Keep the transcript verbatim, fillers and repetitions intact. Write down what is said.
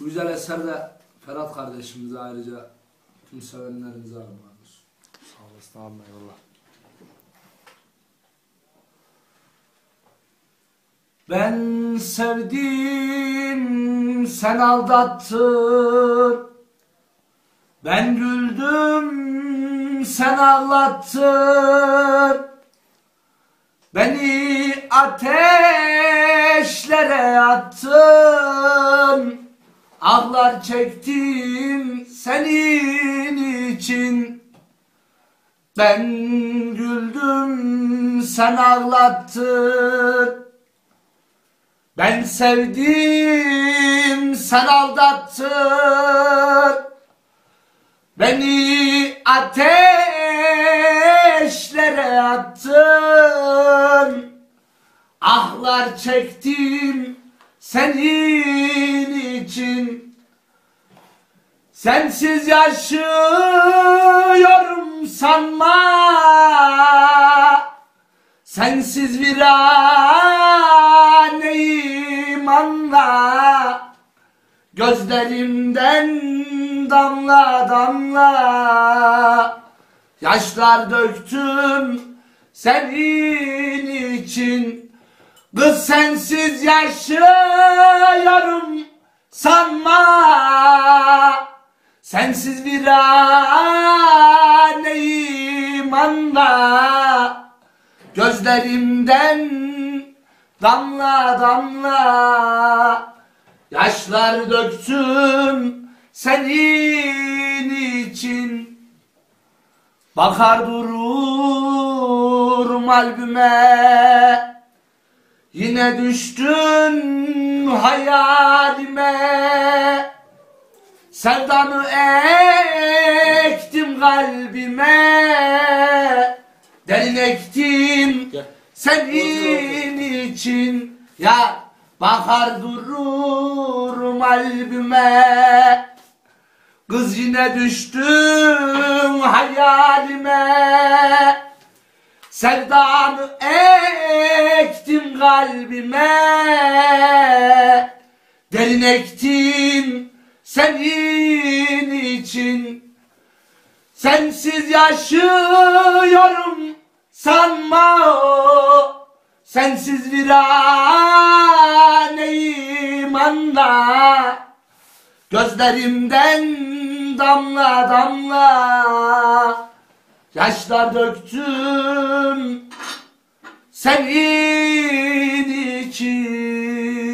Bu güzel eser de Ferhat kardeşimize ayrıca tüm sevenlerimize armağandır. Sağ olasın abi, eyvallah. Ben sevdim, sen aldattın. Ben güldüm, sen ağlattın. Beni ateşlere attın. Ahlar çektim senin için. Ben güldüm, sen ağlattın. Ben sevdim, sen aldattın. Beni ateşlere attın. Ahlar çektim senin için. Sensiz yaşıyorum sanma. Sensiz viraneyim anla. Gözlerimden damla damla yaşlar döktüm senin için. Kız sensiz yaşıyorum sanma. Sensiz viraneyim anla. Gözlerimden damla damla yaşlar döktüm senin için. Bakar dururum albüme, yine düştün hayalime. Sevdanı ektim kalbime, derin ektim senin için. Ya bakar dururum albüme, kız yine düştüm hayalime. Sevdanı ektim kalbime, derin ektim senin için. Sensiz yaşıyorum sanma o. Sensiz viraneyim anla. Gözlerimden damla damla yaşlar döktüm senin için.